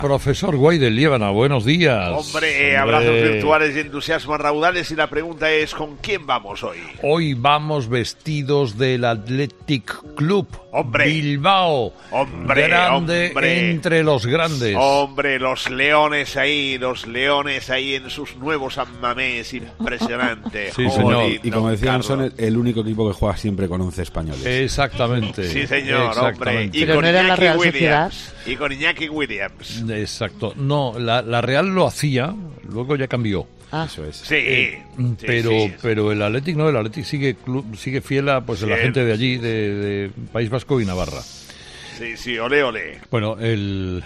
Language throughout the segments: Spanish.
Profesor Guay de Liébana, buenos días. Hombre, abrazos virtuales y entusiasmos raudales. Y la pregunta es, ¿con quién vamos hoy? Hoy vamos vestidos del Athletic Club Bilbao. Grande entre los grandes. Hombre, los leones ahí en sus nuevos San-Mamés, impresionante. Sí, señor. Y como decían, son el único equipo que juega siempre con 11 españoles. Exactamente. Sí, señor, hombre. Y con Iñaki la Real Williams. Y con Iñaki Williams. Exacto. No, la Real lo hacía, luego ya cambió. Eso es. Sí. Pero el Athletic no, el Athletic sigue fiel a la gente de allí, de País Vasco y Navarra. Sí, ole. Bueno, el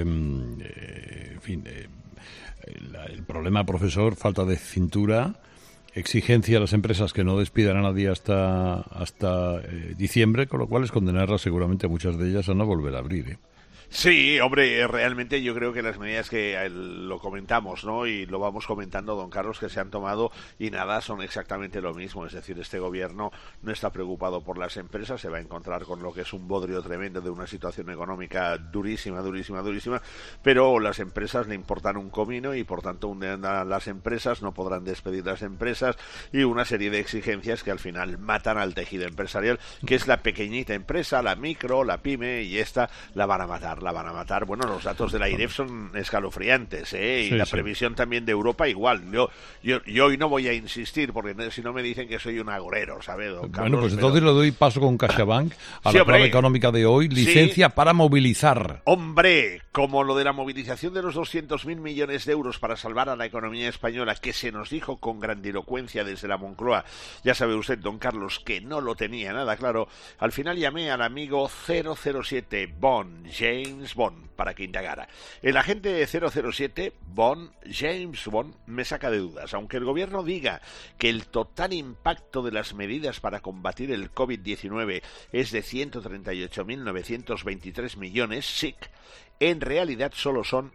problema, profesor, falta de cintura, exigencia a las empresas que no despidan a nadie hasta diciembre, con lo cual es condenarlas seguramente a muchas de ellas a no volver a abrir, Sí, hombre, realmente yo creo que las medidas que lo comentamos, ¿no? Y lo vamos comentando, don Carlos, que se han tomado y nada, son exactamente lo mismo. Es decir, este gobierno no está preocupado por las empresas, se va a encontrar con lo que es un bodrio tremendo de una situación económica durísima, pero las empresas le importan un comino y por tanto las empresas no podrán despedir las empresas y una serie de exigencias que al final matan al tejido empresarial, que es la pequeñita empresa, la micro, la pyme, y esta la van a matar. Bueno, los datos de la IREF son escalofriantes, y la previsión también de Europa igual. Yo hoy no voy a insistir, porque si no me dicen que soy un agorero, ¿sabes, don Carlos? Bueno, pues entonces le doy paso con CaixaBank a la clave económica de hoy, licencia para movilizar. Hombre, como lo de la movilización de los 200.000 millones de euros para salvar a la economía española, que se nos dijo con grandilocuencia desde la Moncloa, ya sabe usted, don Carlos, que no lo tenía nada claro. Al final llamé al amigo 007 James Bond para que indagara. El agente 007 James Bond, me saca de dudas. Aunque el gobierno diga que el total impacto de las medidas para combatir el COVID-19 es de 138.923 millones, SIC, en realidad solo son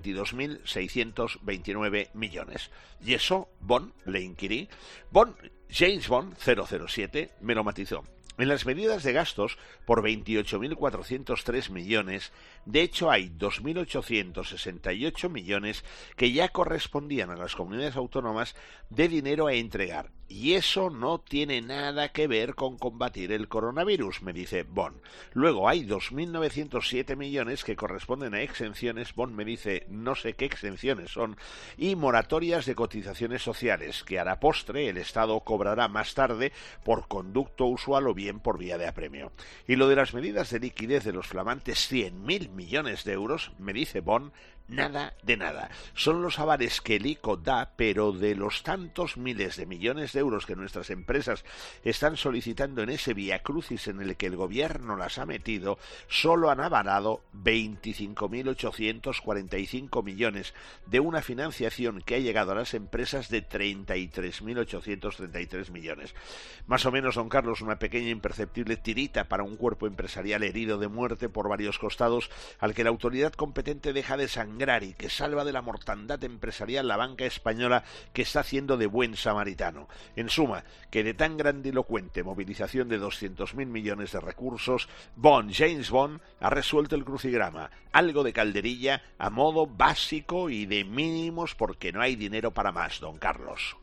22.629 millones. Y eso, le inquirí. James Bond 007 me lo matizó. En las medidas de gastos, por 28.403 millones, de hecho hay 2.868 millones que ya correspondían a las comunidades autónomas de dinero a entregar. Y eso no tiene nada que ver con combatir el coronavirus, me dice Bond. Luego hay 2.907 millones que corresponden a exenciones, Bond me dice no sé qué exenciones son, y moratorias de cotizaciones sociales, que a la postre el Estado cobrará más tarde por conducto usual o bien por vía de apremio. Y lo de las medidas de liquidez de los flamantes 100.000 millones de euros, me dice Bond, nada de nada. Son los avales que el ICO da, pero de los tantos miles de millones de euros que nuestras empresas están solicitando en ese viacrucis en el que el gobierno las ha metido, solo han avalado 25.845 millones de una financiación que ha llegado a las empresas de 33.833 millones. Más o menos, don Carlos, una pequeña imperceptible tirita para un cuerpo empresarial herido de muerte por varios costados, al que la autoridad competente deja de sangrar y que salva de la mortandad empresarial la banca española, que está haciendo de buen samaritano. En suma, que de tan grandilocuente movilización de 200.000 millones de recursos, James Bond ha resuelto el crucigrama, algo de calderilla a modo básico y de mínimos, porque no hay dinero para más, don Carlos.